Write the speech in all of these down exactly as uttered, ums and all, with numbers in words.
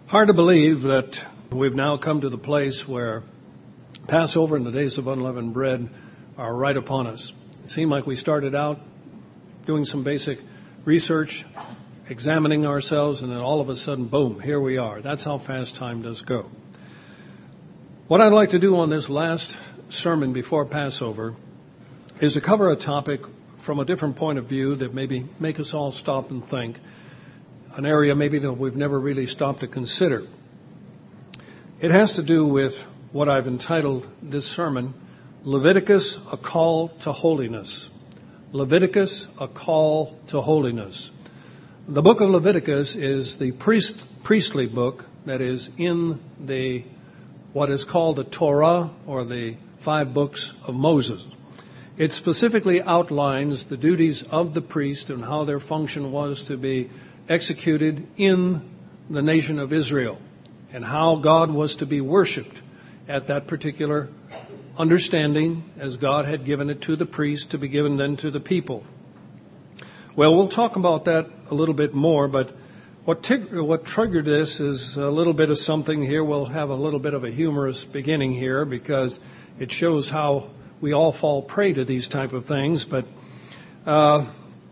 Hard to believe that we've now come to the place where Passover and the days of unleavened bread are right upon us. It seemed like we started out doing some basic research, examining ourselves, and then all of a sudden, boom, here we are. That's how fast time does go. What I'd like to do on this last sermon before Passover is to cover a topic from a different point of view that maybe make us all stop and think, an area maybe that we've never really stopped to consider. It has to do with what I've entitled this sermon, Leviticus, a Call to Holiness. Leviticus, a Call to Holiness. The book of Leviticus is the priest, priestly book that is in the what is called the Torah, or the five books of Moses. It specifically outlines the duties of the priest and how their function was to be executed in the nation of Israel, and how God was to be worshipped at that particular understanding as God had given it to the priest to be given then to the people. Well, we'll talk about that a little bit more, but what, tig- what triggered this is a little bit of something here. We'll have a little bit of a humorous beginning here because it shows how we all fall prey to these type of things. But, uh,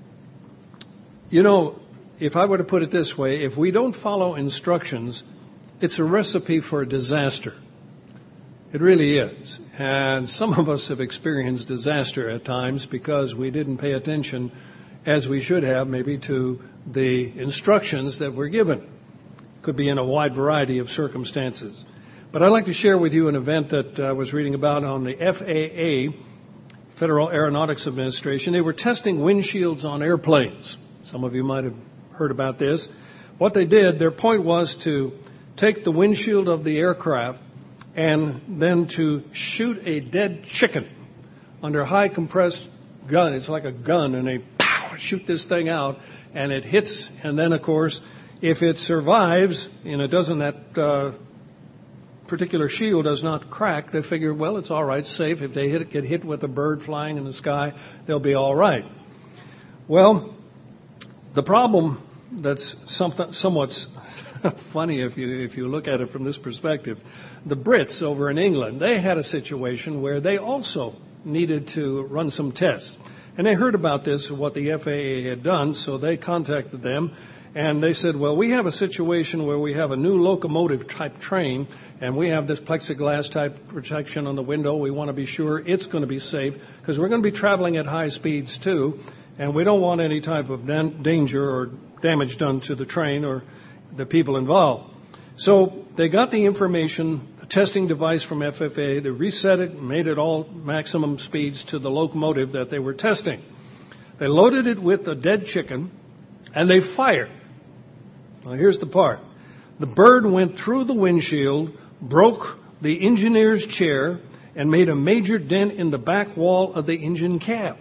you know, if I were to put it this way, if we don't follow instructions, it's a recipe for a disaster. It really is. And some of us have experienced disaster at times because we didn't pay attention as we should have maybe to the instructions that were given. Could be in a wide variety of circumstances. But I'd like to share with you an event that I was reading about on the F A A, Federal Aeronautics Administration. They were testing windshields on airplanes. Some of you might have heard about this. What they did, their point was to take the windshield of the aircraft and then to shoot a dead chicken under high compressed gun. It's like a gun, and they pow, shoot this thing out, and it hits. And then, of course, if it survives, and it doesn't, that uh, particular shield does not crack, they figure, well, it's all right, safe. If they hit, get hit with a bird flying in the sky, they'll be all right. Well, the problem that's something, somewhat funny if you if you look at it from this perspective, the Brits over in England, they had a situation where they also needed to run some tests. And they heard about this, what the F A A had done, so they contacted them. And they said, well, we have a situation where we have a new locomotive type train, and we have this plexiglass type protection on the window. We want to be sure it's going to be safe because we're going to be traveling at high speeds too. And we don't want any type of danger or damage done to the train or the people involved. So they got the information, a testing device from F F A. They reset it and made it all maximum speeds to the locomotive that they were testing. They loaded it with a dead chicken, and they fired. Now, here's the part. The bird went through the windshield, broke the engineer's chair, and made a major dent in the back wall of the engine cab.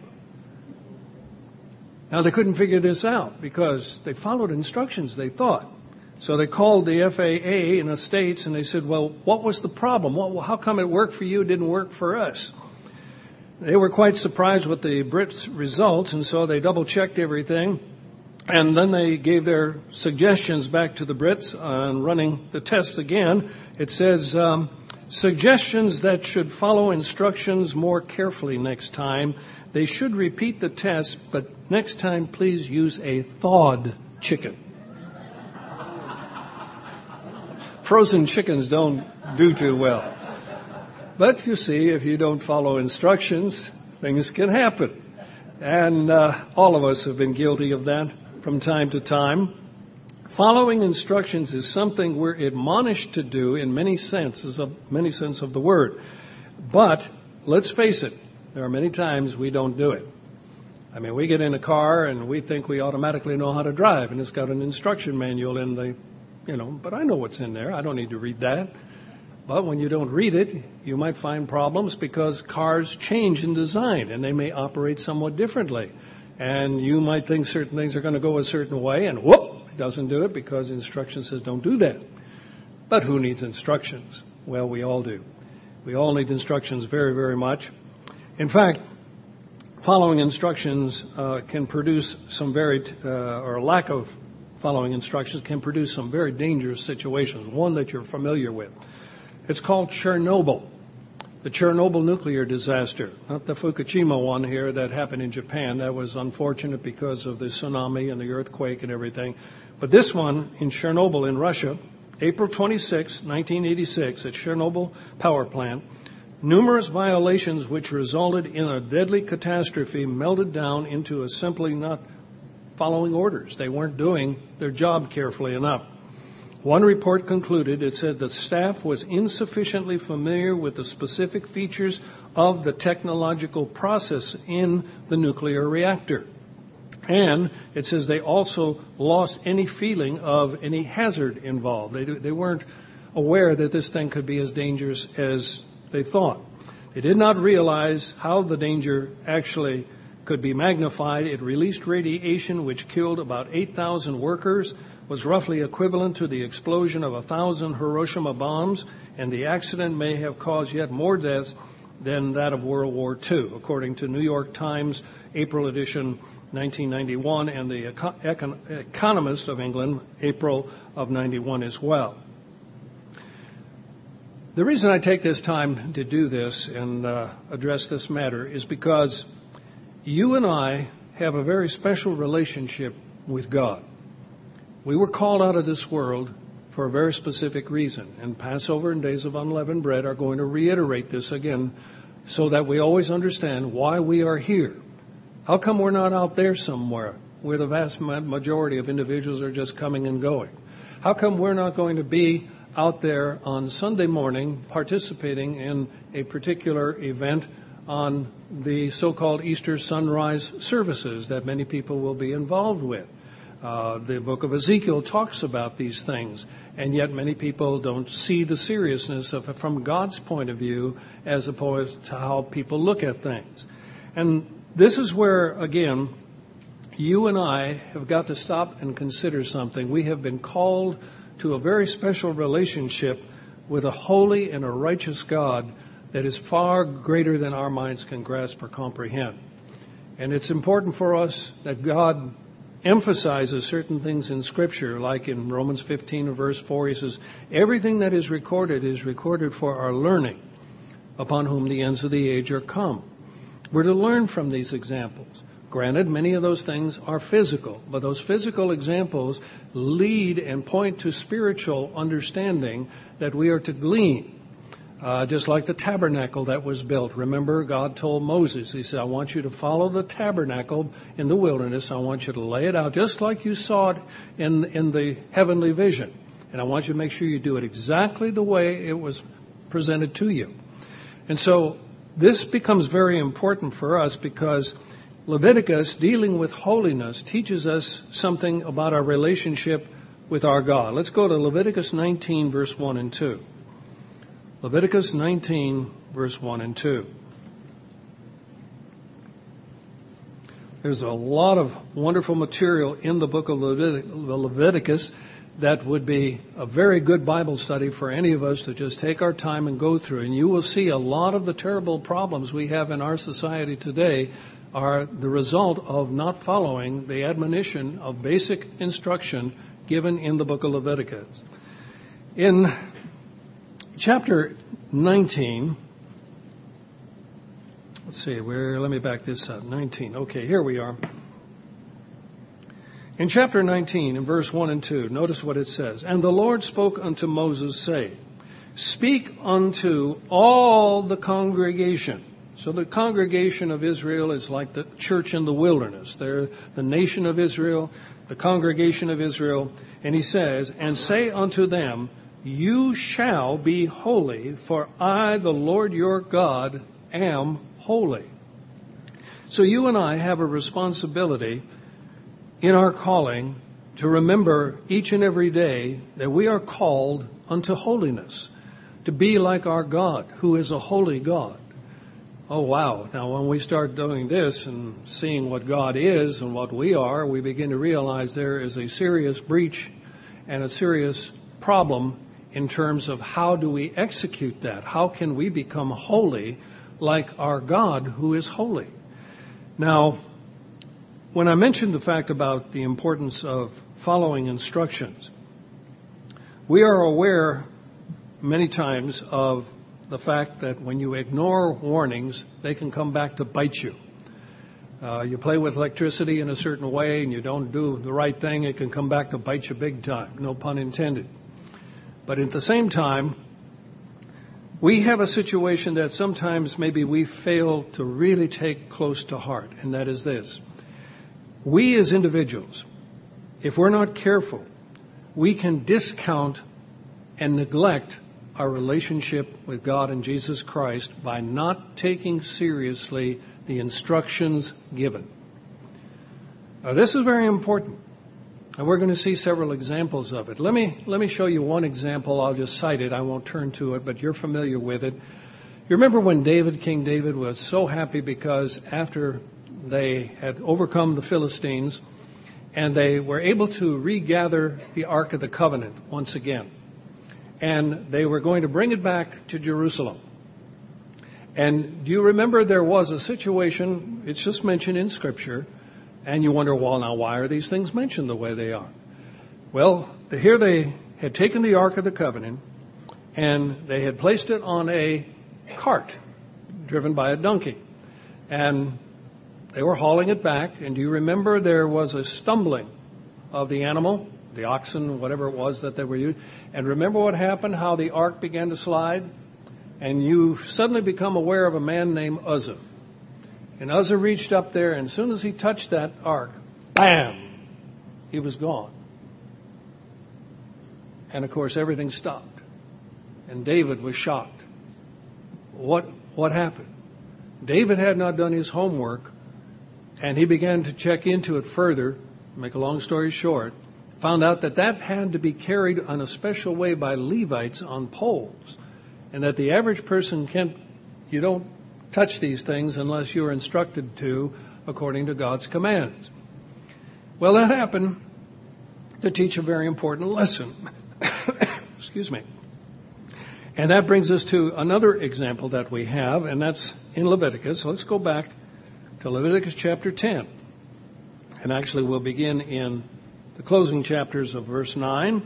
Now, they couldn't figure this out because they followed instructions, they thought. So they called the F A A in the States and they said, well, what was the problem? What, how come it worked for you, it didn't work for us? They were quite surprised with the Brits' results, and so they double-checked everything. And then they gave their suggestions back to the Brits on running the tests again. It says, um, suggestions that should follow instructions more carefully next time. They should repeat the test, but next time please use a thawed chicken. Frozen chickens don't do too well. But you see, if you don't follow instructions, things can happen. And uh, all of us have been guilty of that from time to time. Following instructions is something we're admonished to do in many senses of many sense of the word. But let's face it, there are many times we don't do it. I mean, we get in a car and we think we automatically know how to drive, and it's got an instruction manual in the, you know, but I know what's in there. I don't need to read that. But when you don't read it, you might find problems because cars change in design and they may operate somewhat differently. And you might think certain things are going to go a certain way, and whoop, it doesn't do it because instruction says don't do that. But who needs instructions? Well, we all do. We all need instructions very, very much. In fact, following instructions uh, can produce some very, uh, or lack of following instructions can produce some very dangerous situations, one that you're familiar with. It's called Chernobyl, the Chernobyl nuclear disaster, not the Fukushima one here that happened in Japan. That was unfortunate because of the tsunami and the earthquake and everything. But this one in Chernobyl in Russia, April twenty-sixth, nineteen eighty-six, at Chernobyl power plant, numerous violations which resulted in a deadly catastrophe melted down into a simply not following orders. They weren't doing their job carefully enough. One report concluded, it said the staff was insufficiently familiar with the specific features of the technological process in the nuclear reactor. And it says they also lost any feeling of any hazard involved. They, they weren't aware that this thing could be as dangerous as they thought. They did not realize how the danger actually could be magnified. It released radiation which killed about eight thousand workers, was roughly equivalent to the explosion of one thousand Hiroshima bombs, and the accident may have caused yet more deaths than that of World War Two, according to New York Times, April edition, nineteen ninety-one, and the Eco- Econ- Economist of England, April of ninety-one as well. The reason I take this time to do this and uh, address this matter is because you and I have a very special relationship with God. We were called out of this world for a very specific reason, and Passover and Days of Unleavened Bread are going to reiterate this again so that we always understand why we are here. How come we're not out there somewhere where the vast majority of individuals are just coming and going? How come we're not going to be out there on Sunday morning participating in a particular event on the so-called Easter sunrise services that many people will be involved with? Uh, the book of Ezekiel talks about these things, and yet many people don't see the seriousness of it from God's point of view as opposed to how people look at things. And this is where, again, you and I have got to stop and consider something. We have been called to a very special relationship with a holy and a righteous God that is far greater than our minds can grasp or comprehend. And it's important for us that God emphasizes certain things in Scripture, like in Romans fifteen verse four, he says, everything that is recorded is recorded for our learning, upon whom the ends of the age are come. We're to learn from these examples. Granted, many of those things are physical, but those physical examples lead and point to spiritual understanding that we are to glean. Uh, just like the tabernacle that was built. Remember, God told Moses, he said, I want you to follow the tabernacle in the wilderness. I want you to lay it out just like you saw it in, in the heavenly vision. And I want you to make sure you do it exactly the way it was presented to you. And so this becomes very important for us because Leviticus, dealing with holiness, teaches us something about our relationship with our God. Let's go to Leviticus nineteen, verse one and two. Leviticus nineteen, verse one and two. There's a lot of wonderful material in the book of Leviticus that would be a very good Bible study for any of us to just take our time and go through. And you will see a lot of the terrible problems we have in our society today are the result of not following the admonition of basic instruction given in the book of Leviticus. In chapter nineteen, let's see, where, let me back this up, nineteen, okay, here we are. In chapter nineteen, in verse one and two, notice what it says. And the Lord spoke unto Moses, saying, speak unto all the congregation. So the congregation of Israel is like the church in the wilderness. They're the nation of Israel, the congregation of Israel. And he says, and say unto them, you shall be holy, for I, the Lord your God, am holy. So you and I have a responsibility in our calling to remember each and every day that we are called unto holiness, to be like our God, who is a holy God. Oh, wow. Now, when we start doing this and seeing what God is and what we are, we begin to realize there is a serious breach and a serious problem in terms of how do we execute that? How can we become holy like our God who is holy? Now, When I mentioned the fact about the importance of following instructions, we are aware many times of the fact that when you ignore warnings, they can come back to bite you. Uh, you play with electricity in a certain way and you don't do the right thing, it can come back to bite you big time, no pun intended. But at the same time, we have a situation that sometimes maybe we fail to really take close to heart, and that is this. We as individuals, if we're not careful, we can discount and neglect our relationship with God and Jesus Christ by not taking seriously the instructions given. Now, this is very important, and we're going to see several examples of it. Let me let me show you one example. I'll just cite it. I won't turn to it, but you're familiar with it. You remember when David, King David, was so happy because after they had overcome the Philistines and they were able to regather the Ark of the Covenant once again. And they were going to bring it back to Jerusalem. And do you remember there was a situation, it's just mentioned in Scripture, and you wonder, well, now why are these things mentioned the way they are? Well, here they had taken the Ark of the Covenant, and they had placed it on a cart driven by a donkey. And they were hauling it back, and do you remember there was a stumbling of the animal? The oxen, whatever it was that they were using. And remember what happened, how the ark began to slide? And you suddenly become aware of a man named Uzzah. And Uzzah reached up there, and as soon as he touched that ark, bam, he was gone. And of course, everything stopped. And David was shocked. What, what happened? David had not done his homework, and he began to check into it further. Make a long story short, found out that that had to be carried on a special way by Levites on poles, and that the average person can't, you don't touch these things unless you're instructed to according to God's commands. Well, that happened to teach a very important lesson. Excuse me. And that brings us to another example that we have, and that's in Leviticus. Let's go back to Leviticus chapter ten. And actually we'll begin in the closing chapters of verse nine,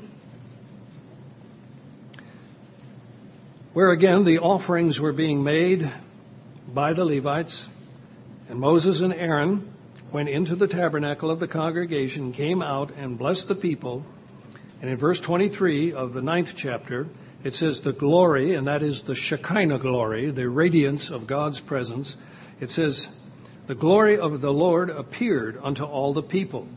where again the offerings were being made by the Levites, and Moses and Aaron went into the tabernacle of the congregation, came out and blessed the people. And in verse twenty-three of the ninth chapter, it says the glory, and that is the Shekinah glory, the radiance of God's presence. It says, the glory of the Lord appeared unto all the people.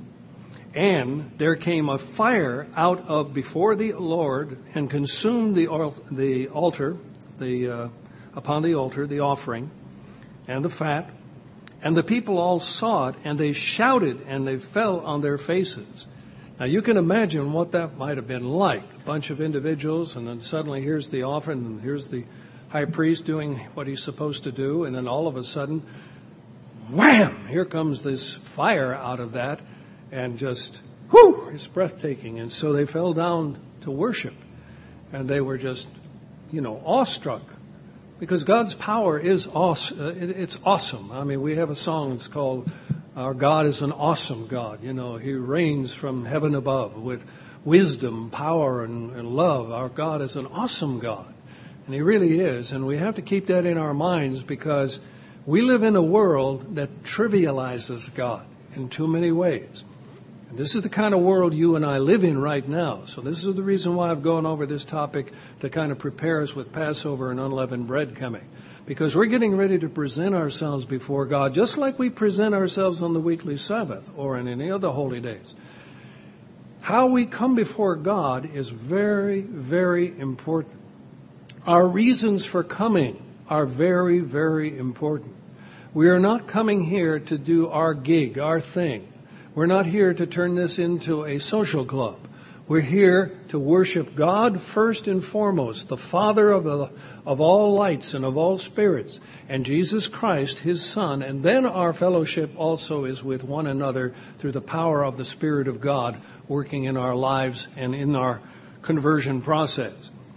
And there came a fire out of before the Lord and consumed the the altar, the uh, upon the altar, the offering and the fat. And the people all saw it, and they shouted, and they fell on their faces. Now you can imagine what that might have been like. A bunch of individuals, and then suddenly here's the offering, and here's the high priest doing what he's supposed to do, and then all of a sudden, wham! Here comes this fire out of that. And just, whoo, it's breathtaking. And so they fell down to worship. And they were just, you know, awestruck. Because God's power is awesome. It's awesome. I mean, we have a song that's called, Our God is an Awesome God. You know, He reigns from heaven above with wisdom, power, and, and love. Our God is an awesome God. And He really is. And we have to keep that in our minds because we live in a world that trivializes God in too many ways. And this is the kind of world you and I live in right now. So this is the reason why I've gone over this topic to kind of prepare us with Passover and unleavened bread coming. Because we're getting ready to present ourselves before God just like we present ourselves on the weekly Sabbath or in any other holy days. How we come before God is very, very important. Our reasons for coming are very, very important. We are not coming here to do our gig, our thing. We're not here to turn this into a social club. We're here to worship God first and foremost, the Father of, the, of all lights and of all spirits, and Jesus Christ, His Son. And then our fellowship also is with one another through the power of the Spirit of God working in our lives and in our conversion process.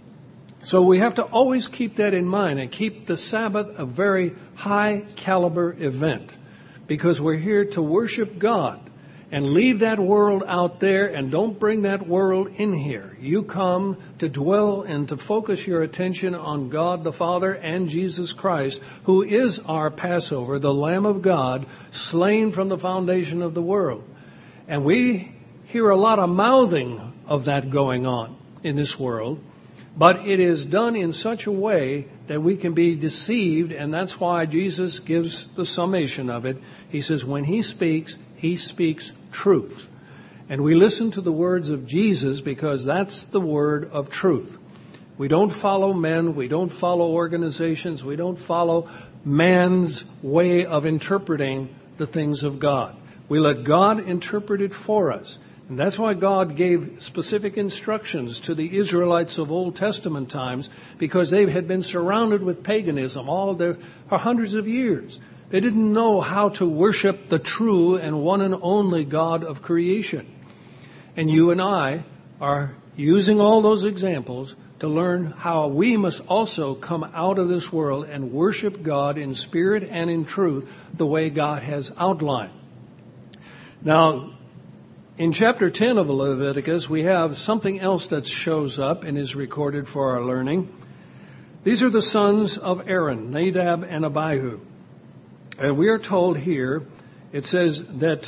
So we have to always keep that in mind and keep the Sabbath a very high caliber event. because we're here to worship God. And leave that world out there and don't bring that world in here. You come to dwell and to focus your attention on God the Father and Jesus Christ, who is our Passover, the Lamb of God, slain from the foundation of the world. And we hear a lot of mouthing of that going on in this world, but it is done in such a way that we can be deceived, and that's why Jesus gives the summation of it. He says, when He speaks, He speaks truth. And we listen to the words of Jesus because that's the word of truth. We don't follow men. We don't follow organizations. We don't follow man's way of interpreting the things of God. We let God interpret it for us. And that's why God gave specific instructions to the Israelites of Old Testament times, because they had been surrounded with paganism all their, for hundreds of years. They didn't know how to worship the true and one and only God of creation. And you and I are using all those examples to learn how we must also come out of this world and worship God in spirit and in truth the way God has outlined. Now, in chapter ten of Leviticus, we have something else that shows up and is recorded for our learning. These are the sons of Aaron, Nadab and Abihu. And we are told here, it says that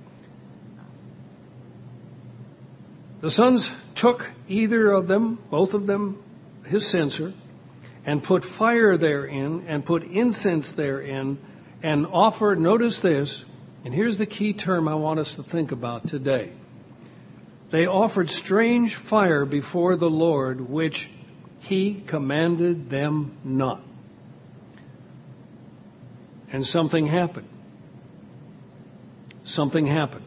the sons took either of them, both of them, his censer, and put fire therein, and put incense therein, and offered, notice this, and here's the key term I want us to think about today. They offered strange fire before the Lord, which He commanded them not. And something happened. Something happened.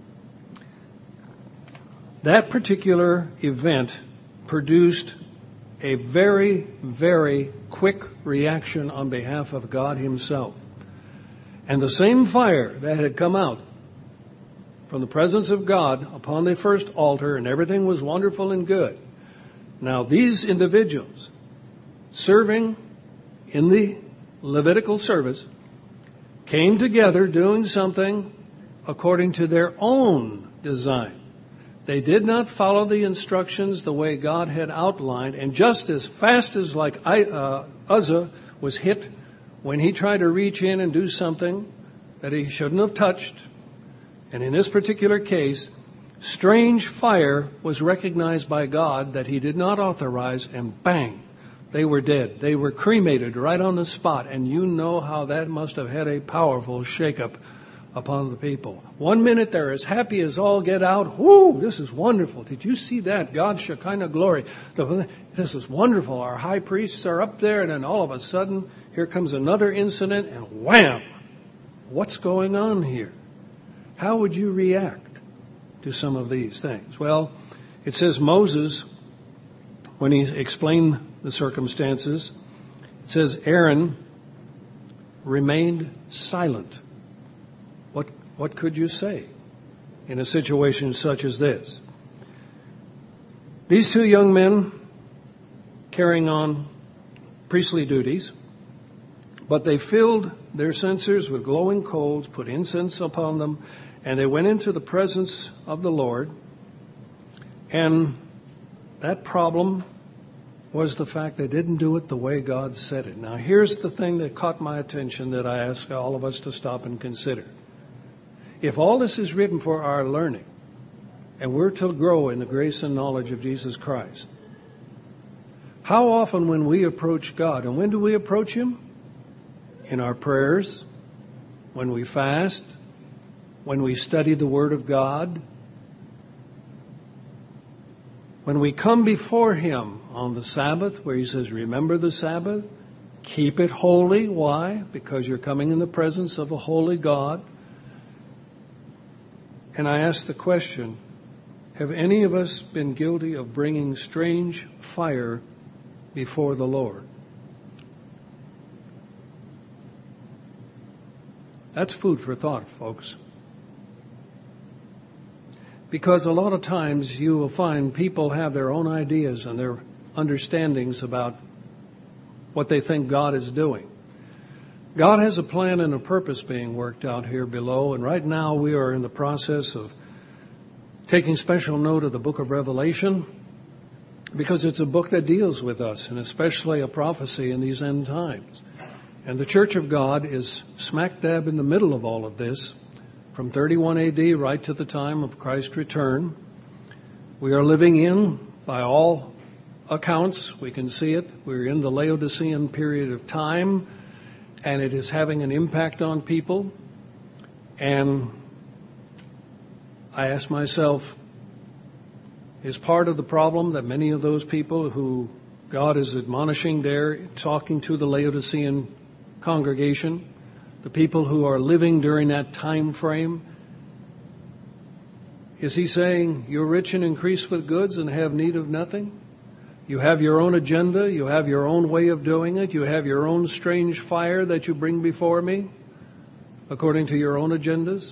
That particular event produced a very, very quick reaction on behalf of God Himself. And the same fire that had come out from the presence of God upon the first altar, and everything was wonderful and good. Now these individuals serving in the Levitical service came together doing something according to their own design. They did not follow the instructions the way God had outlined, and just as fast as like uh, Uzzah was hit when he tried to reach in and do something that he shouldn't have touched, and in this particular case, strange fire was recognized by God that He did not authorize, and bang, they were dead. They were cremated right on the spot. And you know how that must have had a powerful shakeup upon the people. One minute they're as happy as all get out. Whoo, this is wonderful. Did you see that? God's Shekinah glory. This is wonderful. Our high priests are up there. And then all of a sudden, here comes another incident, and wham! What's going on here? How would you react to some of these things? Well, it says Moses, when he explained the circumstances, it says Aaron remained silent. What what could you say in a situation such as this? These two young men carrying on priestly duties, but they filled their censers with glowing coals, put incense upon them, and they went into the presence of the Lord. And that problem was the fact they didn't do it the way God said it. Now, here's the thing that caught my attention that I ask all of us to stop and consider. If all this is written for our learning, and we're to grow in the grace and knowledge of Jesus Christ, how often when we approach God, and when do we approach Him? In our prayers, when we fast, when we study the Word of God, when we come before Him on the Sabbath, where He says, remember the Sabbath, keep it holy. Why? Because you're coming in the presence of a holy God. And I ask the question, have any of us been guilty of bringing strange fire before the Lord? That's food for thought, folks. Because a lot of times you will find people have their own ideas and their understandings about what they think God is doing. God has a plan and a purpose being worked out here below, and right now we are in the process of taking special note of the book of Revelation, because it's a book that deals with us, and especially a prophecy in these end times. And the Church of God is smack dab in the middle of all of this, from thirty-one A D right to the time of Christ's return. We are living in, by all accounts, we can see it, we're in the Laodicean period of time, and it is having an impact on people. And I ask myself, is part of the problem that many of those people who God is admonishing there, talking to the Laodicean congregation, the people who are living during that time frame, is he saying, you're rich and increased with goods and have need of nothing? You have your own agenda, you have your own way of doing it, you have your own strange fire that you bring before me, according to your own agendas?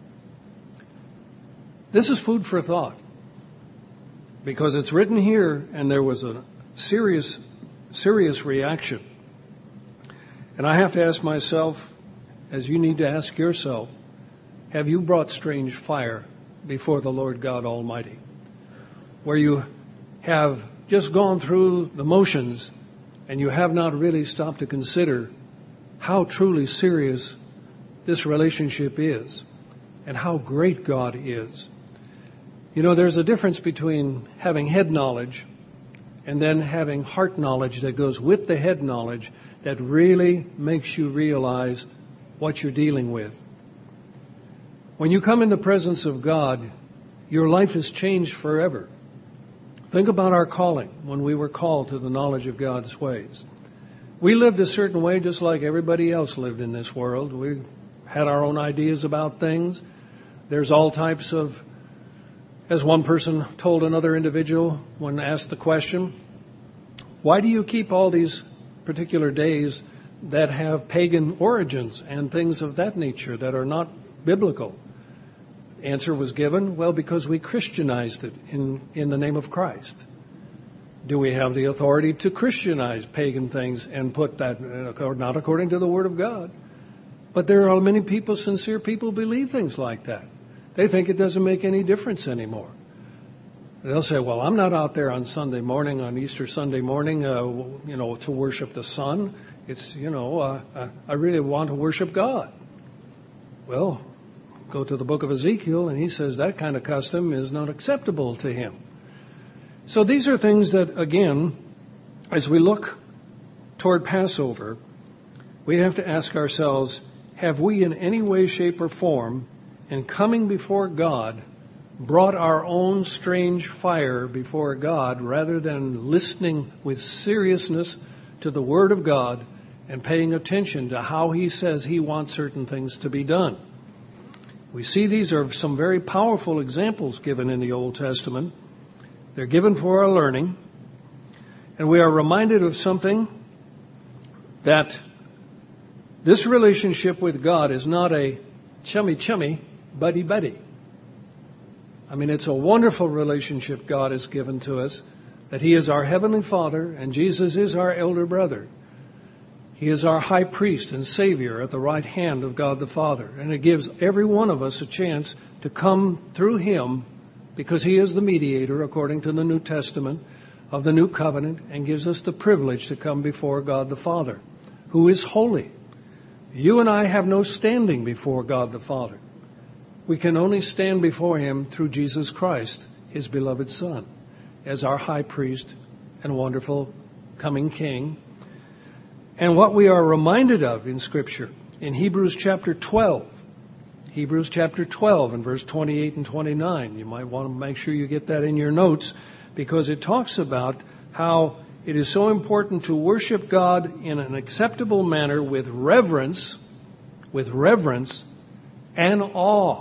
This is food for thought, because it's written here, and there was a serious, serious reaction. And I have to ask myself, as you need to ask yourself, have you brought strange fire before the Lord God Almighty, where you have just gone through the motions and you have not really stopped to consider how truly serious this relationship is and how great God is? You know, there's a difference between having head knowledge and then having heart knowledge that goes with the head knowledge that really makes you realize what you're dealing with. When you come in the presence of God, your life is changed forever. Think about our calling when we were called to the knowledge of God's ways. We lived a certain way just like everybody else lived in this world. We had our own ideas about things. There's all types of, as one person told another individual when asked the question, why do you keep all these particular days that have pagan origins and things of that nature that are not biblical? Answer was given, well, because we Christianized it in, in the name of Christ. Do we have the authority to Christianize pagan things and put that, not according to the Word of God? But there are many people, sincere people, believe things like that. They think it doesn't make any difference anymore. They'll say, well, I'm not out there on Sunday morning, on Easter Sunday morning, uh, you know, to worship the sun. It's, you know, uh, I really want to worship God. Well, go to the book of Ezekiel, and he says that kind of custom is not acceptable to him. So these are things that, again, as we look toward Passover, we have to ask ourselves, have we in any way, shape, or form, in coming before God, brought our own strange fire before God rather than listening with seriousness to the Word of God and paying attention to how He says He wants certain things to be done? We see these are some very powerful examples given in the Old Testament. They're given for our learning. And we are reminded of something, that this relationship with God is not a chummy-chummy, buddy-buddy. I mean, it's a wonderful relationship God has given to us, that He is our Heavenly Father and Jesus is our elder brother. He is our high priest and Savior at the right hand of God the Father. And it gives every one of us a chance to come through Him, because He is the mediator, according to the New Testament, of the New Covenant, and gives us the privilege to come before God the Father, who is holy. You and I have no standing before God the Father. We can only stand before Him through Jesus Christ, His beloved Son, as our high priest and wonderful coming King. And what we are reminded of in Scripture, in Hebrews chapter twelve, Hebrews chapter twelve and verse twenty-eight and twenty-nine, you might want to make sure you get that in your notes, because it talks about how it is so important to worship God in an acceptable manner with reverence, with reverence and awe,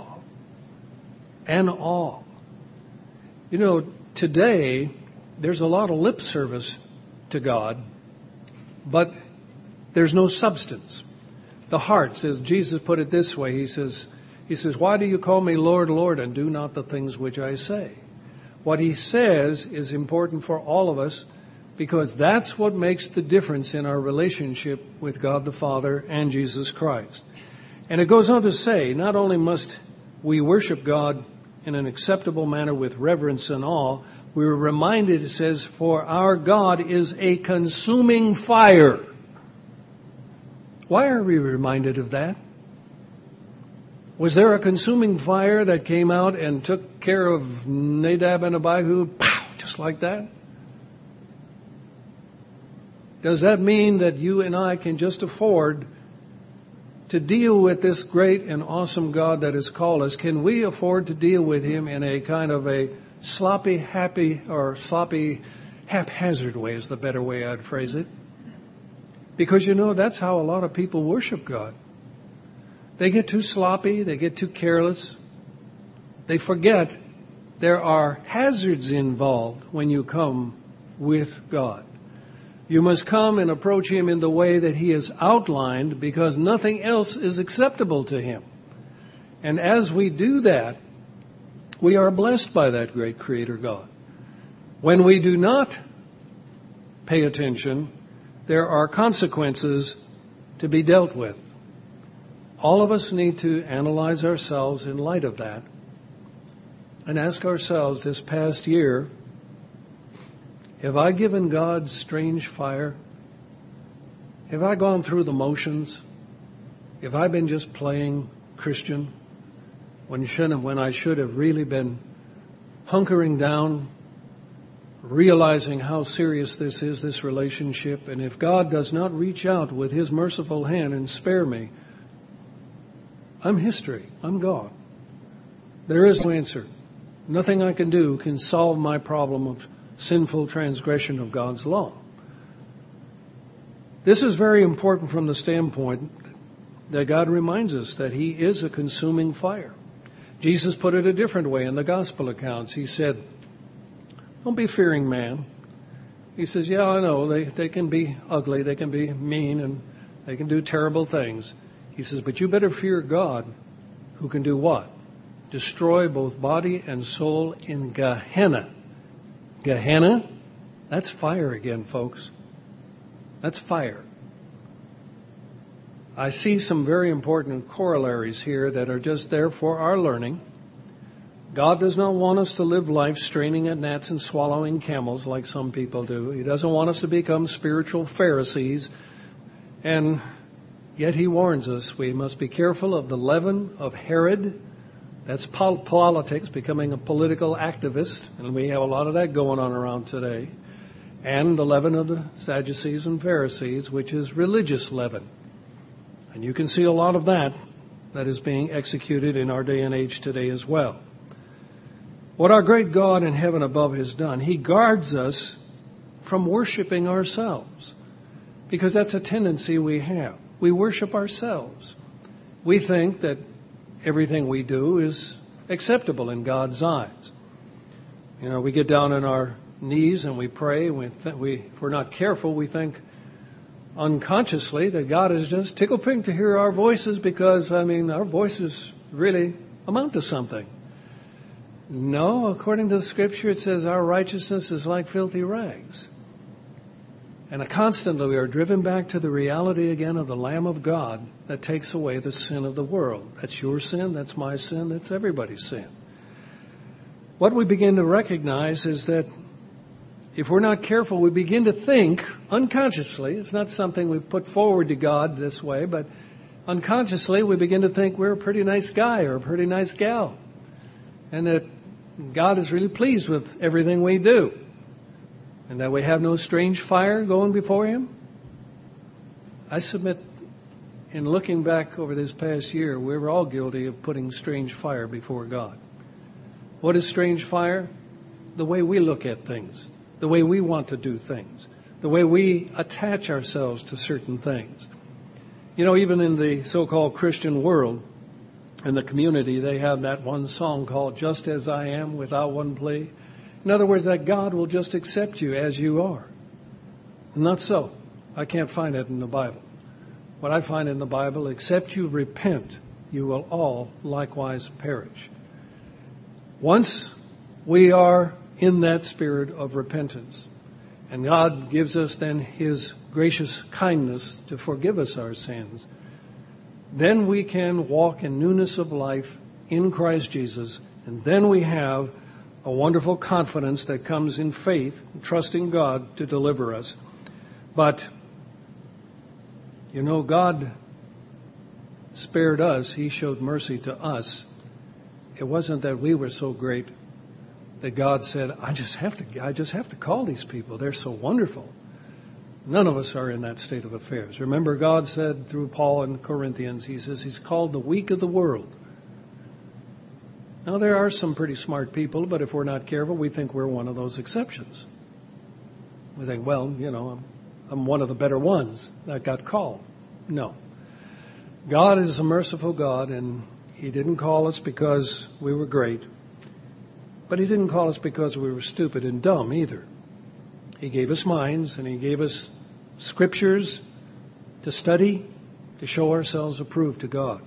and awe. You know, today there's a lot of lip service to God, but there's no substance. The heart says, Jesus put it this way, he says, he says, why do you call me Lord, Lord, and do not the things which I say? What he says is important for all of us, because that's what makes the difference in our relationship with God the Father and Jesus Christ. And it goes on to say, not only must we worship God in an acceptable manner with reverence and awe, we're reminded, it says, for our God is a consuming fire. Why are we reminded of that? Was there a consuming fire that came out and took care of Nadab and Abihu, pow, just like that? Does that mean that you and I can just afford to deal with this great and awesome God that has called us? Can we afford to deal with Him in a kind of a sloppy, happy, or sloppy, haphazard way is the better way I'd phrase it? Because, you know, that's how a lot of people worship God. They get too sloppy, they get too careless. They forget there are hazards involved when you come with God. You must come and approach Him in the way that He has outlined, because nothing else is acceptable to Him. And as we do that, we are blessed by that great Creator God. When we do not pay attention, there are consequences to be dealt with. All of us need to analyze ourselves in light of that and ask ourselves this past year, have I given God strange fire? Have I gone through the motions? Have I been just playing Christian when, should, when I should have really been hunkering down, realizing how serious this is, this relationship? And if God does not reach out with His merciful hand and spare me, I'm history. I'm God. There is no answer. Nothing I can do can solve my problem of sinful transgression of God's law. This is very important from the standpoint that God reminds us that He is a consuming fire. Jesus put it a different way in the gospel accounts. He said, don't be fearing man. He says, yeah, I know, they, they can be ugly, they can be mean, and they can do terrible things. He says, but you better fear God, who can do what? Destroy both body and soul in Gehenna. Gehenna? That's fire again, folks. That's fire. I see some very important corollaries here that are just there for our learning. God does not want us to live life straining at gnats and swallowing camels like some people do. He doesn't want us to become spiritual Pharisees. And yet He warns us we must be careful of the leaven of Herod. That's pol- politics, becoming a political activist. And we have a lot of that going on around today. And the leaven of the Sadducees and Pharisees, which is religious leaven. And you can see a lot of that that is being executed in our day and age today as well. What our great God in heaven above has done, He guards us from worshiping ourselves. Because that's a tendency we have. We worship ourselves. We think that everything we do is acceptable in God's eyes. You know, we get down on our knees and we pray. We th- we, if we're not careful, we think unconsciously that God is just tickle pink to hear our voices because, I mean, our voices really amount to something. No, according to the Scripture, it says our righteousness is like filthy rags. And constantly we are driven back to the reality again of the Lamb of God that takes away the sin of the world. That's your sin, that's my sin, that's everybody's sin. What we begin to recognize is that if we're not careful, we begin to think unconsciously, it's not something we put forward to God this way, but unconsciously we begin to think we're a pretty nice guy or a pretty nice gal. And that God is really pleased with everything we do. And that we have no strange fire going before Him. I submit, in looking back over this past year, we were all guilty of putting strange fire before God. What is strange fire? The way we look at things. The way we want to do things. The way we attach ourselves to certain things. You know, even in the so-called Christian world, in the community, they have that one song called Just As I Am, Without One Plea. In other words, that God will just accept you as you are. Not so. I can't find it in the Bible. What I find in the Bible, except you repent, you will all likewise perish. Once we are in that spirit of repentance And God gives us then His gracious kindness to forgive us our sins. Then we can walk in newness of life in Christ Jesus. And then we have a wonderful confidence that comes in faith, trusting God to deliver us. But, you know, God spared us. He showed mercy to us. It wasn't that we were so great that God said, I just have to, I just have to call these people. They're so wonderful. None of us are in that state of affairs. Remember, God said through Paul in Corinthians, He says He's called the weak of the world. Now, there are some pretty smart people, but if we're not careful, we think we're one of those exceptions. We think, well, you know, I'm, I'm one of the better ones that got called. No. God is a merciful God, and He didn't call us because we were great. But He didn't call us because we were stupid and dumb either. He gave us minds, and He gave us scriptures to study, to show ourselves approved to God.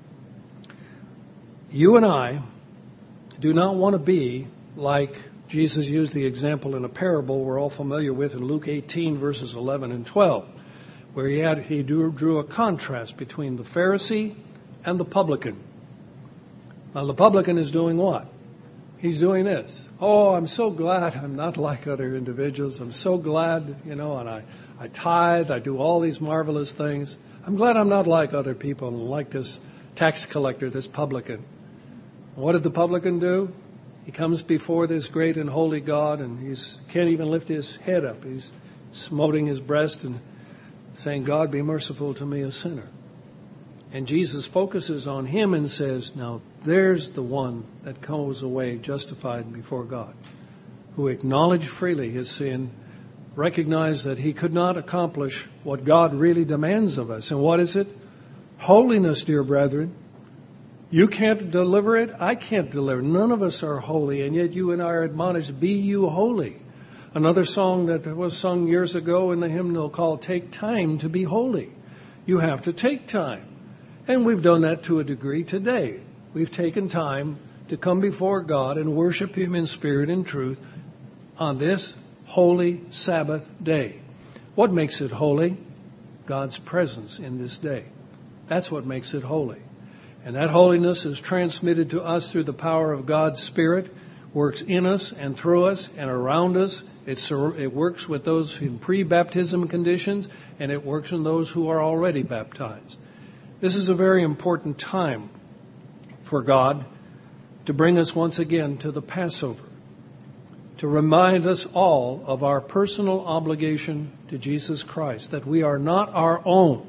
You and I do not want to be like Jesus used the example in a parable we're all familiar with in Luke eighteen, verses eleven and twelve, where he had he drew, drew a contrast between the Pharisee and the publican. Now, the publican is doing what? He's doing this. Oh, I'm so glad I'm not like other individuals. I'm so glad, you know, and I, I tithe, I do all these marvelous things. I'm glad I'm not like other people and like this tax collector, this publican. What did the publican do? He comes before this great and holy God, and he can't even lift his head up. He's smoting his breast and saying, God, be merciful to me, a sinner. And Jesus focuses on him and says, now there's the one that goes away justified before God, who acknowledged freely his sin, recognized that he could not accomplish what God really demands of us. And what is it? Holiness, dear brethren. You can't deliver it. I can't deliver it. None of us are holy, and yet you and I are admonished, be you holy. Another song that was sung years ago in the hymnal called Take Time to Be Holy. You have to take time. And we've done that to a degree today. We've taken time to come before God and worship Him in spirit and truth on this holy Sabbath day. What makes it holy? God's presence in this day. That's what makes it holy. And that holiness is transmitted to us through the power of God's Spirit, works in us and through us and around us. It's, it works with those in pre-baptism conditions, and it works in those who are already baptized. This is a very important time for God to bring us once again to the Passover, to remind us all of our personal obligation to Jesus Christ, that we are not our own,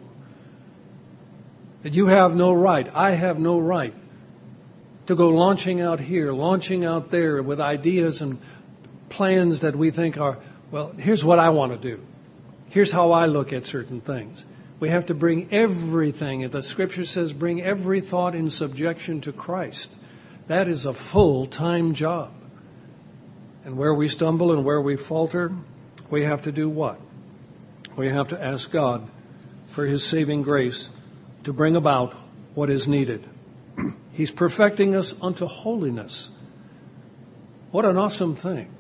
that you have no right, I have no right to go launching out here, launching out there with ideas and plans that we think are, well, here's what I want to do. Here's how I look at certain things. We have to bring everything, the Scripture says, bring every thought in subjection to Christ. That is a full-time job. And where we stumble and where we falter, we have to do what? We have to ask God for His saving grace to bring about what is needed. He's perfecting us unto holiness. What an awesome thing.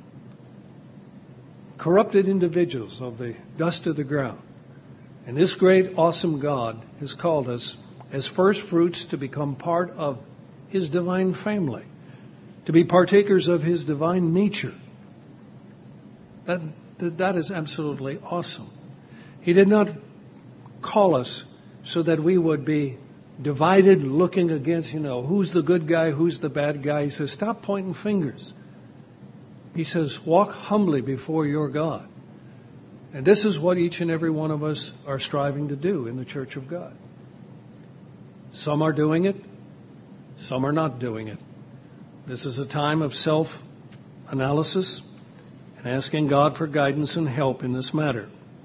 Corrupted individuals of the dust of the ground. And this great, awesome God has called us as first fruits to become part of His divine family, to be partakers of His divine nature. That, that, that is absolutely awesome. He did not call us so that we would be divided, looking against, you know, who's the good guy, who's the bad guy. He says, stop pointing fingers. He says, walk humbly before your God. And this is what each and every one of us are striving to do in the Church of God. Some are doing it. Some are not doing it. This is a time of self-analysis and asking God for guidance and help in this matter.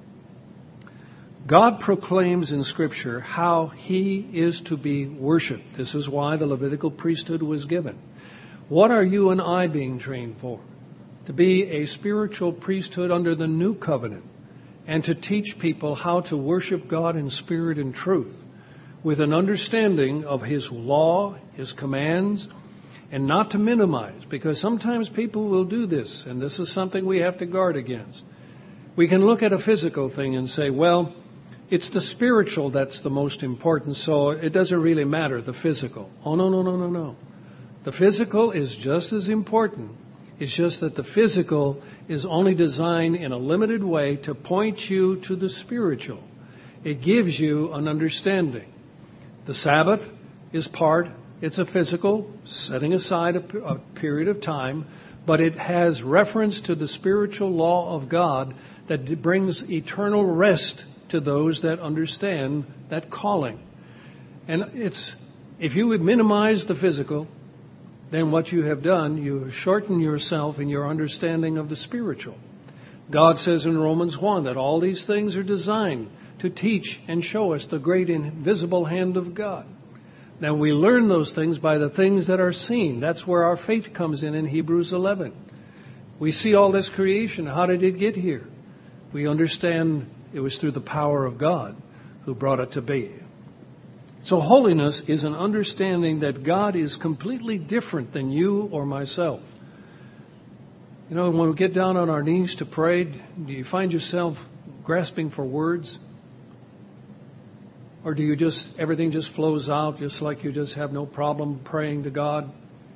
God proclaims in Scripture how He is to be worshipped. This is why the Levitical priesthood was given. What are you and I being trained for? To be a spiritual priesthood under the new covenant, and to teach people how to worship God in spirit and truth, with an understanding of His law, His commands, and not to minimize, because sometimes people will do this, and this is something we have to guard against. We can look at a physical thing and say, well, it's the spiritual that's the most important, so it doesn't really matter, the physical. Oh, no, no, no, no, no. The physical is just as important. It's just that the physical is only designed in a limited way to point you to the spiritual. It gives you an understanding. The Sabbath is part, it's a physical, setting aside a, a period of time, but it has reference to the spiritual law of God that brings eternal rest to those that understand that calling. And it's, if you would minimize the physical, then what you have done, you shorten yourself in your understanding of the spiritual. God says in Romans one that all these things are designed to teach and show us the great invisible hand of God. Now we learn those things by the things that are seen. That's where our faith comes in in Hebrews eleven. We see all this creation. How did it get here? We understand it was through the power of God who brought it to be. So holiness is an understanding that God is completely different than you or myself. You know, when we get down on our knees to pray, do you find yourself grasping for words? Or do you just, everything just flows out just like you just have no problem praying to God?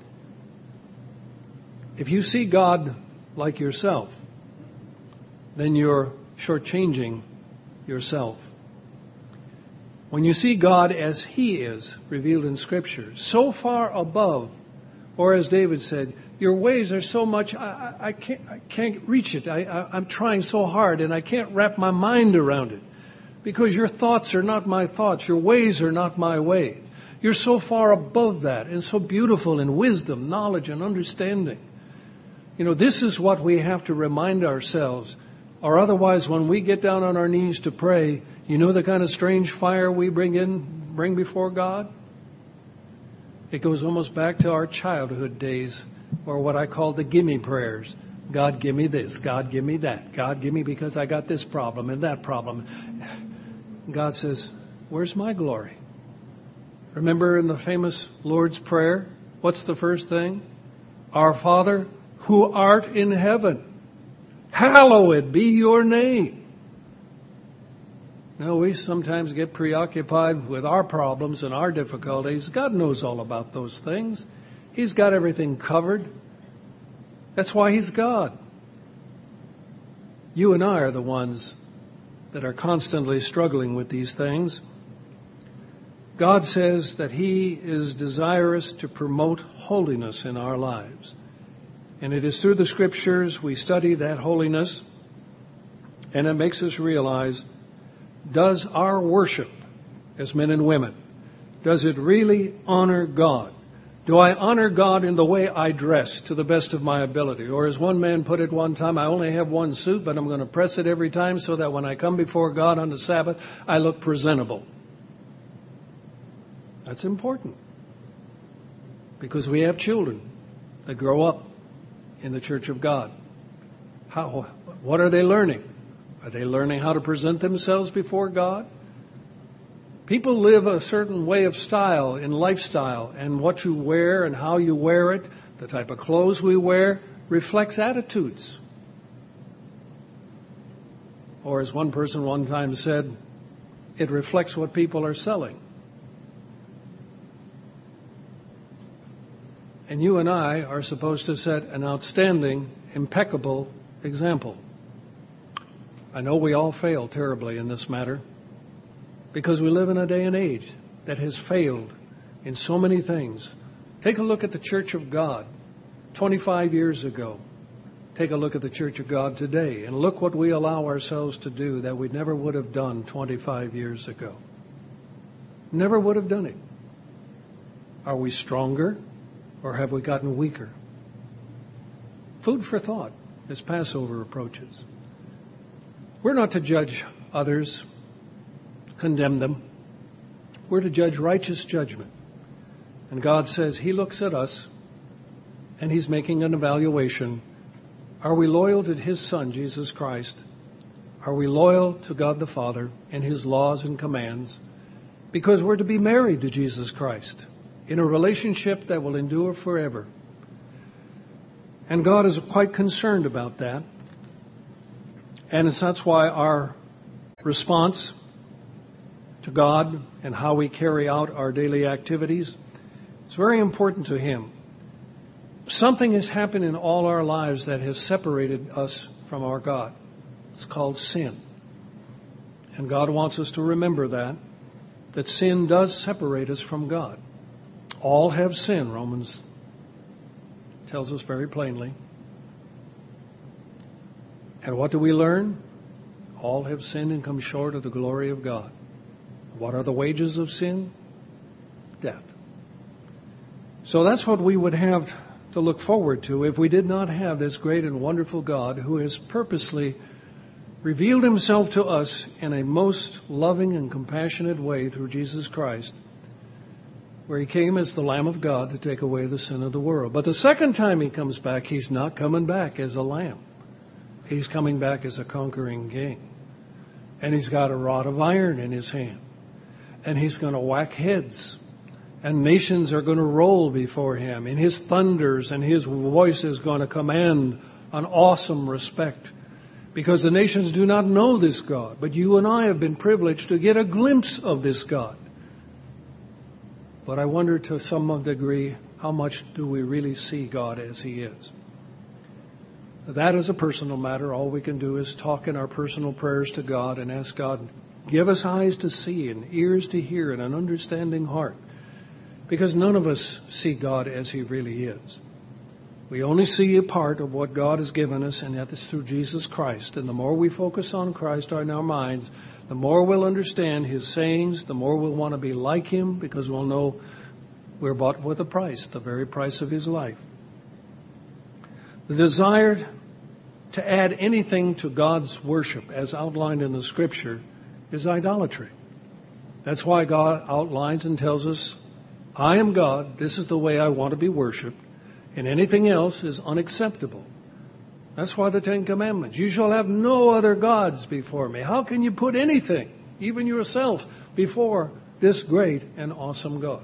If you see God like yourself, then you're shortchanging yourself. When you see God as He is revealed in Scripture, so far above, or as David said, your ways are so much, I, I, I can't, I can't reach it. I, I, I'm trying so hard and I can't wrap my mind around it. Because your thoughts are not my thoughts. Your ways are not my ways. You're so far above that and so beautiful in wisdom, knowledge, and understanding. You know, this is what we have to remind ourselves. Or otherwise, when we get down on our knees to pray, you know the kind of strange fire we bring in, bring before God? It goes almost back to our childhood days, or what I call the gimme prayers. God, give me this. God, give me that. God, give me because I got this problem and that problem. God says, where's my glory? Remember in the famous Lord's Prayer, what's the first thing? Our Father, who art in heaven, hallowed be your name. Now, we sometimes get preoccupied with our problems and our difficulties. God knows all about those things. He's got everything covered. That's why He's God. You and I are the ones that are constantly struggling with these things. God says that He is desirous to promote holiness in our lives. And it is through the Scriptures we study that holiness, and it makes us realize, does our worship as men and women, does it really honor God? Do I honor God in the way I dress to the best of my ability? Or as one man put it one time, I only have one suit, but I'm going to press it every time so that when I come before God on the Sabbath, I look presentable. That's important. Because we have children that grow up in the Church of God. How? What are they learning? Are they learning how to present themselves before God? People live a certain way of style in lifestyle, and what you wear and how you wear it, the type of clothes we wear, reflects attitudes. Or as one person one time said, it reflects what people are selling. And you and I are supposed to set an outstanding, impeccable example. I know we all fail terribly in this matter, because we live in a day and age that has failed in so many things. Take a look at the Church of God twenty-five years ago. Take a look at the Church of God today, and look what we allow ourselves to do that we never would have done twenty-five years ago. Never would have done it. Are we stronger, or have we gotten weaker? Food for thought as Passover approaches. We're not to judge others, condemn them. We're to judge righteous judgment. And God says He looks at us and He's making an evaluation. Are we loyal to His Son, Jesus Christ? Are we loyal to God the Father and His laws and commands? Because we're to be married to Jesus Christ in a relationship that will endure forever. And God is quite concerned about that. And it's, that's why our response to God and how we carry out our daily activities is very important to Him. Something has happened in all our lives that has separated us from our God. It's called sin. And God wants us to remember that, that sin does separate us from God. All have sinned, Romans tells us very plainly. And what do we learn? All have sinned and come short of the glory of God. What are the wages of sin? Death. So that's what we would have to look forward to if we did not have this great and wonderful God who has purposely revealed Himself to us in a most loving and compassionate way through Jesus Christ, where He came as the Lamb of God to take away the sin of the world. But the second time He comes back, He's not coming back as a lamb. He's coming back as a conquering king. And He's got a rod of iron in His hand. And He's going to whack heads. And nations are going to roll before Him. And His thunders and His voice is going to command an awesome respect. Because the nations do not know this God. But you and I have been privileged to get a glimpse of this God. But I wonder to some degree, how much do we really see God as He is? That is a personal matter. All we can do is talk in our personal prayers to God and ask God, give us eyes to see and ears to hear and an understanding heart. Because none of us see God as He really is. We only see a part of what God has given us, and that is through Jesus Christ. And the more we focus on Christ in our minds, the more we'll understand His sayings, the more we'll want to be like Him, because we'll know we're bought with a price, the very price of His life. The desire to add anything to God's worship, as outlined in the Scripture, is idolatry. That's why God outlines and tells us, I am God, this is the way I want to be worshipped, and anything else is unacceptable. That's why the Ten Commandments, you shall have no other gods before me. How can you put anything, even yourself, before this great and awesome God?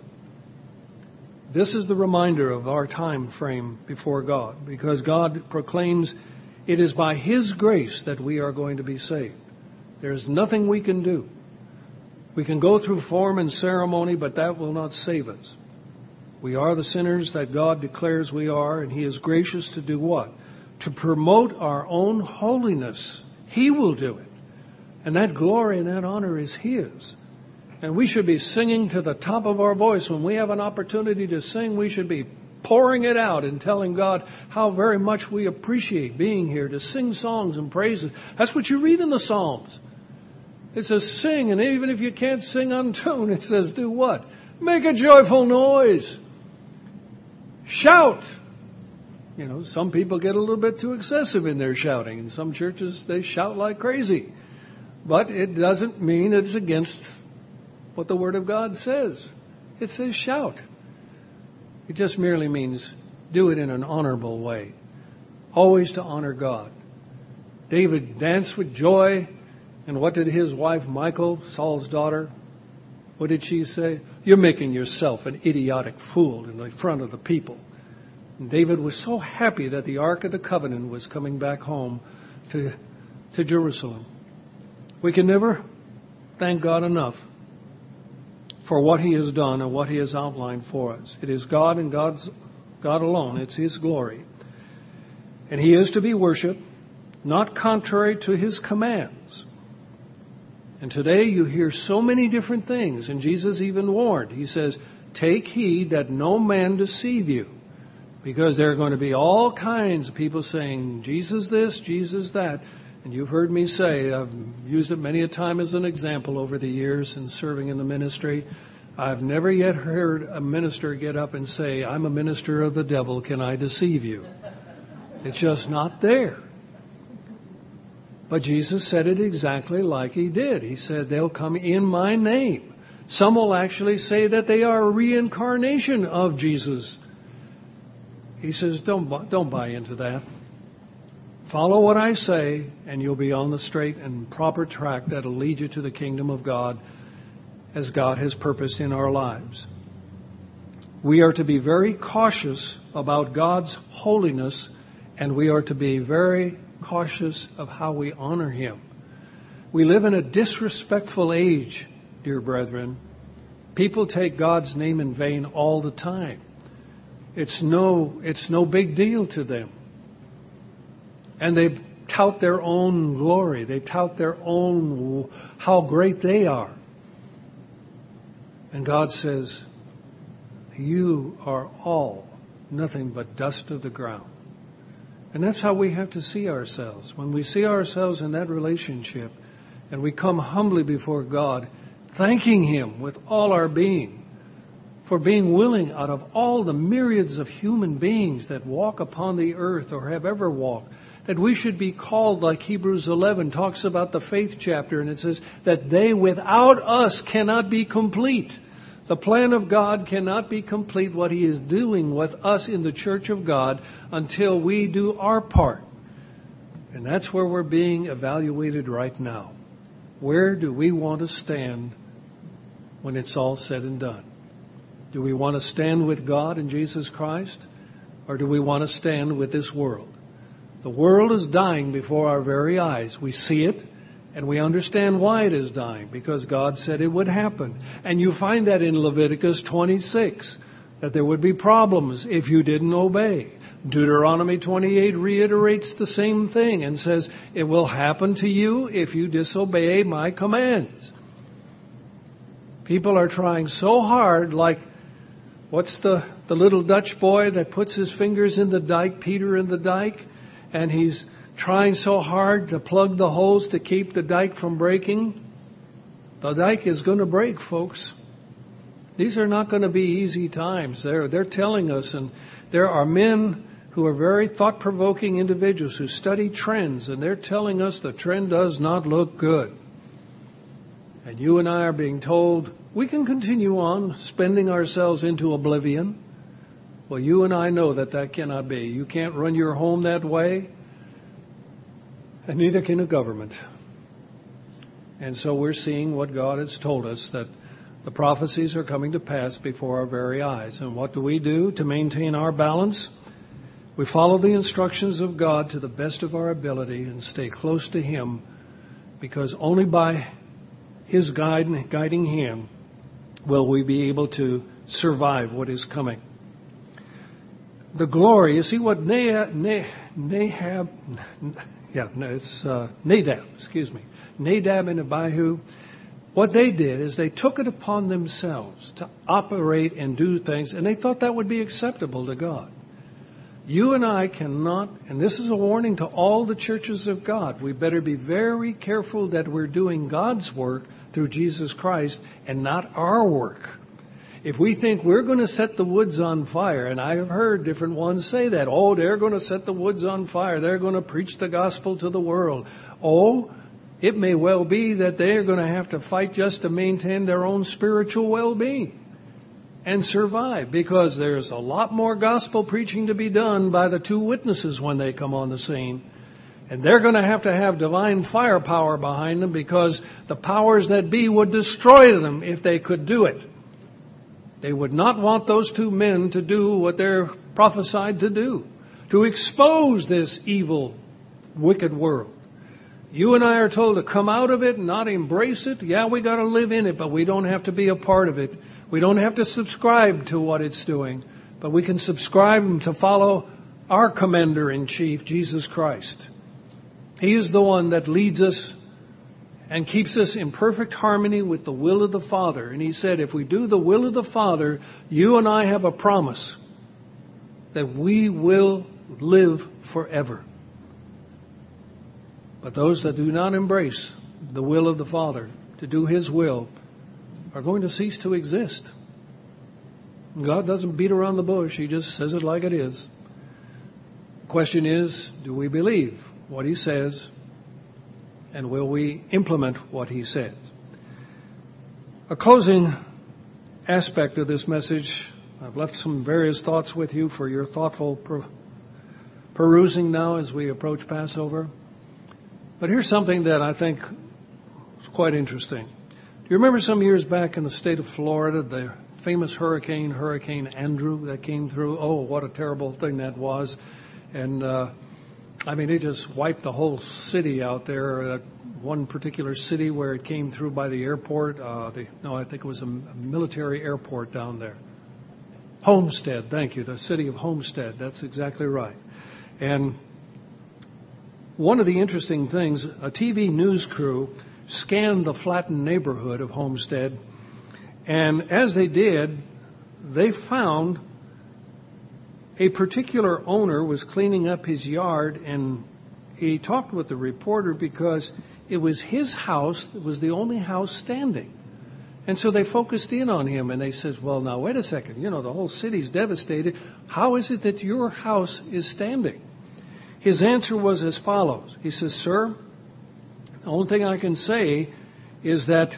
This is the reminder of our time frame before God, because God proclaims it is by His grace that we are going to be saved. There is nothing we can do. We can go through form and ceremony, but that will not save us. We are the sinners that God declares we are, and He is gracious to do what? To promote our own holiness. He will do it. And that glory and that honor is His. And we should be singing to the top of our voice. When we have an opportunity to sing, we should be pouring it out and telling God how very much we appreciate being here to sing songs and praises. That's what you read in the Psalms. It says sing, and even if you can't sing on tune, it says do what? Make a joyful noise. Shout. You know, some people get a little bit too excessive in their shouting. In some churches, they shout like crazy. But it doesn't mean it's against what the Word of God says. It says shout. It just merely means do it in an honorable way. Always to honor God. David danced with joy. And what did his wife, Michal, Saul's daughter, what did she say? You're making yourself an idiotic fool in the front of the people. And David was so happy that the Ark of the Covenant was coming back home to, to Jerusalem. We can never thank God enough for what He has done and what He has outlined for us. It is God and God's God alone. It's His glory. And He is to be worshipped, not contrary to His commands. And today you hear so many different things, and Jesus even warned. He says, take heed that no man deceive you, because there are going to be all kinds of people saying, Jesus this, Jesus that. And you've heard me say, I've used it many a time as an example over the years in serving in the ministry. I've never yet heard a minister get up and say, I'm a minister of the devil, can I deceive you? It's just not there. But Jesus said it exactly like He did. He said, they'll come in my name. Some will actually say that they are a reincarnation of Jesus. He says, don't, don't buy into that. Follow what I say, and you'll be on the straight and proper track that'll lead you to the kingdom of God as God has purposed in our lives. We are to be very cautious about God's holiness, and we are to be very cautious of how we honor Him. We live in a disrespectful age, dear brethren. People take God's name in vain all the time. It's no, it's no big deal to them. And they tout their own glory. They tout their own, how great they are. And God says, you are all nothing but dust of the ground. And that's how we have to see ourselves. When we see ourselves in that relationship and we come humbly before God, thanking Him with all our being for being willing, out of all the myriads of human beings that walk upon the earth or have ever walked, that we should be called, like Hebrews eleven talks about the faith chapter, and it says that they without us cannot be complete. The plan of God cannot be complete, what He is doing with us in the church of God, until we do our part. And that's where we're being evaluated right now. Where do we want to stand when it's all said and done? Do we want to stand with God in Jesus Christ? Or do we want to stand with this world? The world is dying before our very eyes. We see it. And we understand why it is dying, because God said it would happen. And you find that in Leviticus twenty-six, that there would be problems if you didn't obey. Deuteronomy twenty-eight reiterates the same thing and says, it will happen to you if you disobey my commands. People are trying so hard, like, what's the, the little Dutch boy that puts his fingers in the dike, Peter in the dike, and he's trying so hard to plug the holes to keep the dike from breaking. The dike is going to break, folks. These are not going to be easy times. They're, they're telling us, and there are men who are very thought-provoking individuals who study trends, and they're telling us the trend does not look good. And you and I are being told we can continue on spending ourselves into oblivion. Well, you and I know that that cannot be. You can't run your home that way. And neither can a government. And so we're seeing what God has told us, that the prophecies are coming to pass before our very eyes. And what do we do to maintain our balance? We follow the instructions of God to the best of our ability and stay close to Him, because only by His guide, guiding hand will we be able to survive what is coming. The glory, you see what Nahab, Nahab Yeah, no, it's uh, Nadab, excuse me. Nadab and Abihu, what they did is they took it upon themselves to operate and do things, and they thought that would be acceptable to God. You and I cannot, and this is a warning to all the churches of God, we better be very careful that we're doing God's work through Jesus Christ and not our work. If we think we're going to set the woods on fire, and I have heard different ones say that, oh, they're going to set the woods on fire. They're going to preach the gospel to the world. Oh, it may well be that they're going to have to fight just to maintain their own spiritual well-being and survive, because there's a lot more gospel preaching to be done by the two witnesses when they come on the scene. And they're going to have to have divine firepower behind them, because the powers that be would destroy them if they could do it. They would not want those two men to do what they're prophesied to do, to expose this evil, wicked world. You and I are told to come out of it and not embrace it. Yeah, we got to live in it, but we don't have to be a part of it. We don't have to subscribe to what it's doing, but we can subscribe to follow our Commander-in-Chief, Jesus Christ. He is the one that leads us and keeps us in perfect harmony with the will of the Father. And He said, if we do the will of the Father, you and I have a promise that we will live forever. But those that do not embrace the will of the Father, to do His will, are going to cease to exist. God doesn't beat around the bush. He just says it like it is. The question is, do we believe what He says? And will we implement what He said? A closing aspect of this message, I've left some various thoughts with you for your thoughtful per- perusing now as we approach Passover. But here's something that I think is quite interesting. Do you remember some years back in the state of Florida, the famous hurricane, Hurricane Andrew, that came through? Oh, what a terrible thing that was. And uh I mean, it just wiped the whole city out there. That one particular city where it came through by the airport. Uh, the, no, I think it was a, a military airport down there. Homestead, thank you, the city of Homestead. That's exactly right. And one of the interesting things, a T V news crew scanned the flattened neighborhood of Homestead, and as they did, they found a particular owner was cleaning up his yard, and he talked with the reporter because it was his house that was the only house standing. And so they focused in on him, and they said, well, now, wait a second. You know, the whole city's devastated. How is it that your house is standing? His answer was as follows. He says, sir, the only thing I can say is that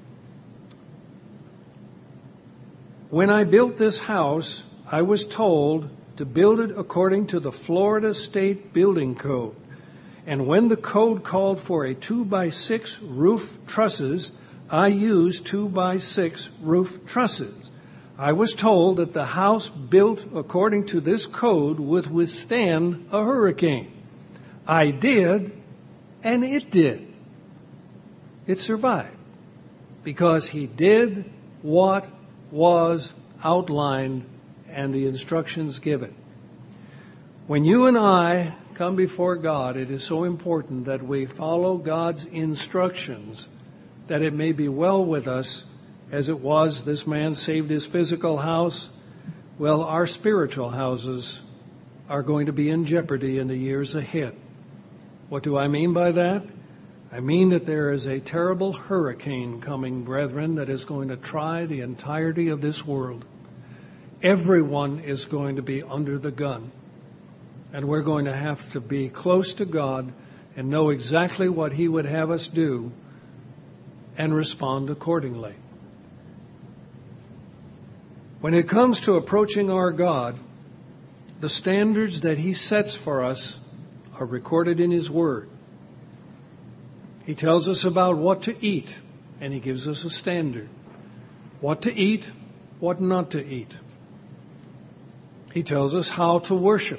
when I built this house, I was told to build it according to the Florida State Building Code. And when the code called for a two by six roof trusses, I used two by six roof trusses. I was told that the house built according to this code would withstand a hurricane. I did, and it did. It survived because he did what was outlined and the instructions given. When you and I come before God, it is so important that we follow God's instructions, that it may be well with us, as it was this man saved his physical house. Well, our spiritual houses are going to be in jeopardy in the years ahead. What do I mean by that? I mean that there is a terrible hurricane coming, brethren, that is going to try the entirety of this world. Everyone is going to be under the gun. And we're going to have to be close to God and know exactly what He would have us do and respond accordingly. When it comes to approaching our God, the standards that He sets for us are recorded in His Word. He tells us about what to eat, and He gives us a standard. What to eat, what not to eat. He tells us how to worship,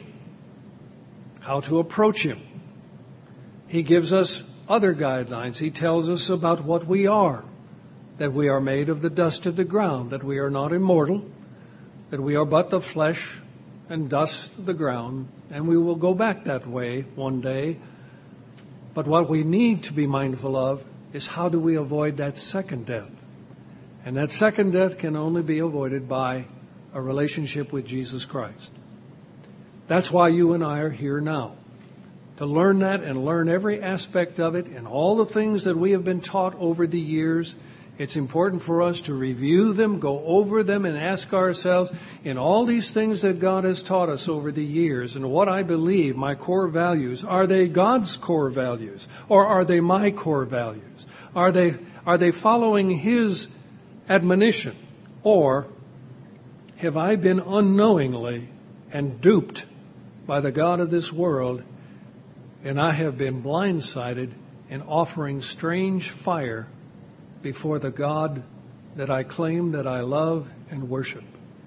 how to approach Him. He gives us other guidelines. He tells us about what we are, that we are made of the dust of the ground, that we are not immortal, that we are but the flesh and dust of the ground, and we will go back that way one day. But what we need to be mindful of is how do we avoid that second death? And that second death can only be avoided by a relationship with Jesus Christ. That's why you and I are here now, to learn that and learn every aspect of it and all the things that we have been taught over the years. It's important for us to review them, go over them, and ask ourselves, in all these things that God has taught us over the years, and what I believe, my core values, are they God's core values, or are they my core values? Are they, are they following His admonition, or have I been unknowingly and duped by the God of this world, and I have been blindsided in offering strange fire before the God that I claim that I love and worship?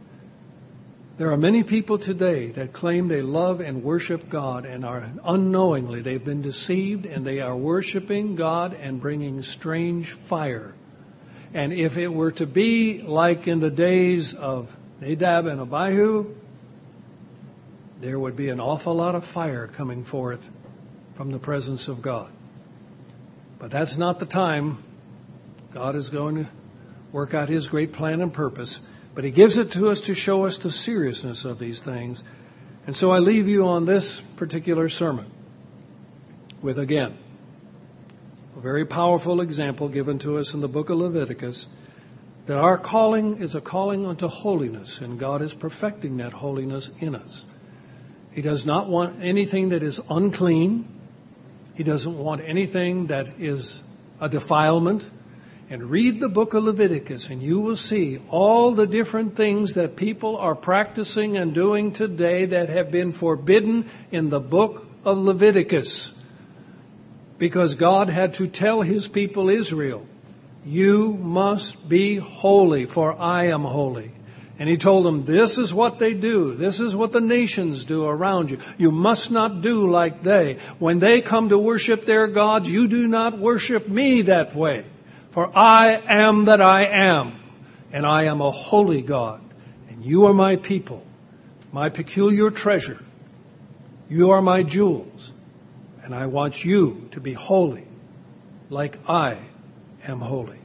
There are many people today that claim they love and worship God, and are unknowingly, they've been deceived, and they are worshiping God and bringing strange fire. And if it were to be like in the days of Nadab and Abihu, there would be an awful lot of fire coming forth from the presence of God. But that's not the time. God is going to work out His great plan and purpose, but He gives it to us to show us the seriousness of these things. And so I leave you on this particular sermon with, again, a very powerful example given to us in the book of Leviticus, that our calling is a calling unto holiness, and God is perfecting that holiness in us. He does not want anything that is unclean. He doesn't want anything that is a defilement. And read the book of Leviticus, and you will see all the different things that people are practicing and doing today that have been forbidden in the book of Leviticus. Because God had to tell His people Israel, you must be holy, for I am holy. And he told them, this is what they do. This is what the nations do around you. You must not do like they. When they come to worship their gods, you do not worship me that way. For I am that I am, and I am a holy God. And you are my people, my peculiar treasure. You are my jewels, and I want you to be holy, like I am holy.